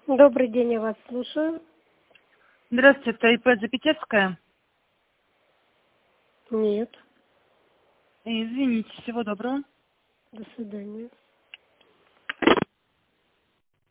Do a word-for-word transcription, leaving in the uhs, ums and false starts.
Добрый день, я вас слушаю. Здравствуйте, это ИП Запятевская. Нет. Извините, всего доброго. До свидания.